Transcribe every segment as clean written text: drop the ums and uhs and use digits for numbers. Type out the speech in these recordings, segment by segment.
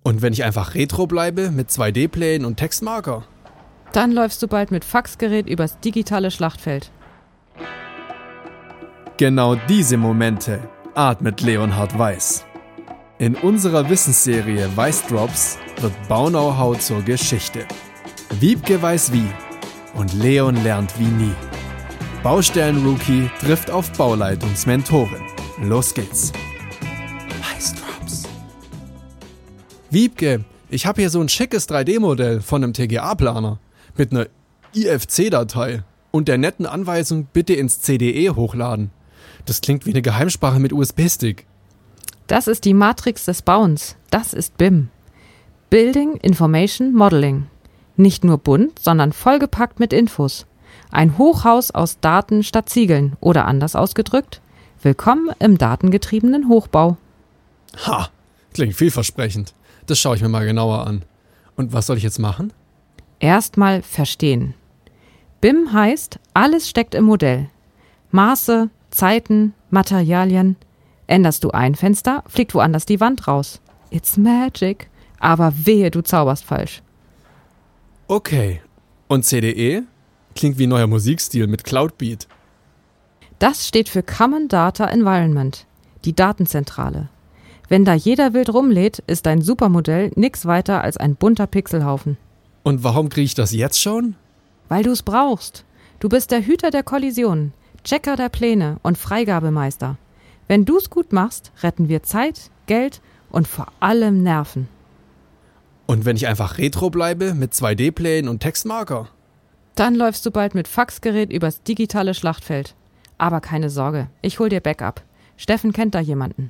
Und wenn ich einfach retro bleibe mit 2D-Plänen und Textmarker? Dann läufst du bald mit Faxgerät übers digitale Schlachtfeld. Genau diese Momente atmet Leonhard Weiß. In unserer Wissensserie Weiß-Drops wird Bau-Know-how zur Geschichte. Wiebke weiß wie und Leon lernt wie nie. Baustellen-Rookie trifft auf Bauleitungsmentorin. Los geht's. Weiß-Drops. Wiebke, ich habe hier so ein schickes 3D-Modell von einem TGA-Planer mit einer IFC-Datei und der netten Anweisung, bitte ins CDE hochladen. Das klingt wie eine Geheimsprache mit USB-Stick. Das ist die Matrix des Bauens. Das ist BIM. Building Information Modeling. Nicht nur bunt, sondern vollgepackt mit Infos. Ein Hochhaus aus Daten statt Ziegeln. Oder anders ausgedrückt, willkommen im datengetriebenen Hochbau. Ha, klingt vielversprechend. Das schaue ich mir mal genauer an. Und was soll ich jetzt machen? Erstmal verstehen. BIM heißt, alles steckt im Modell. Maße, Zeiten, Materialien. Änderst du ein Fenster, fliegt woanders die Wand raus. It's magic. Aber wehe, du zauberst falsch. Okay. Und CDE? Klingt wie neuer Musikstil mit Cloudbeat. Das steht für Common Data Environment, die Datenzentrale. Wenn da jeder wild rumlädt, ist dein Supermodell nix weiter als ein bunter Pixelhaufen. Und warum kriege ich das jetzt schon? Weil du es brauchst. Du bist der Hüter der Kollisionen, Checker der Pläne und Freigabemeister. Wenn du's gut machst, retten wir Zeit, Geld und vor allem Nerven. Und wenn ich einfach retro bleibe mit 2D-Plänen und Textmarker? Dann läufst du bald mit Faxgerät übers digitale Schlachtfeld. Aber keine Sorge, ich hol dir Backup. Steffen kennt da jemanden.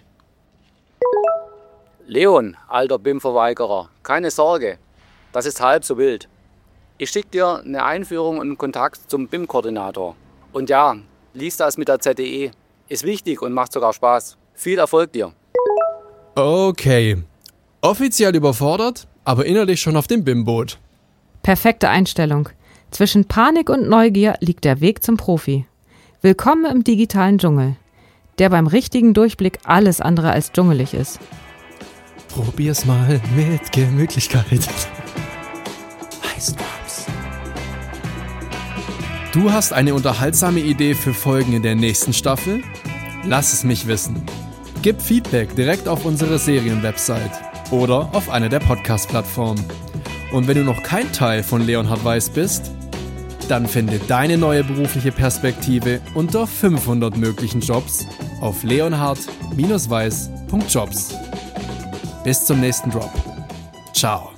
Leon, alter BIM-Verweigerer, keine Sorge, das ist halb so wild. Ich schicke dir eine Einführung und einen Kontakt zum BIM-Koordinator. Und ja, lies das mit der ZDE. Ist wichtig und macht sogar Spaß. Viel Erfolg dir. Okay. Offiziell überfordert, aber innerlich schon auf dem BIM-Boot. Perfekte Einstellung. Zwischen Panik und Neugier liegt der Weg zum Profi. Willkommen im digitalen Dschungel, der beim richtigen Durchblick alles andere als dschungelig ist. Probier's mal mit Gemütlichkeit. Weiß-Drops. Du hast eine unterhaltsame Idee für Folgen in der nächsten Staffel? Lass es mich wissen. Gib Feedback direkt auf unsere Serienwebsite oder auf einer der Podcast-Plattformen. Und wenn du noch kein Teil von Leonhard Weiß bist, dann finde deine neue berufliche Perspektive unter 500 möglichen Jobs auf leonhard-weiß.jobs. Bis zum nächsten Drop. Ciao.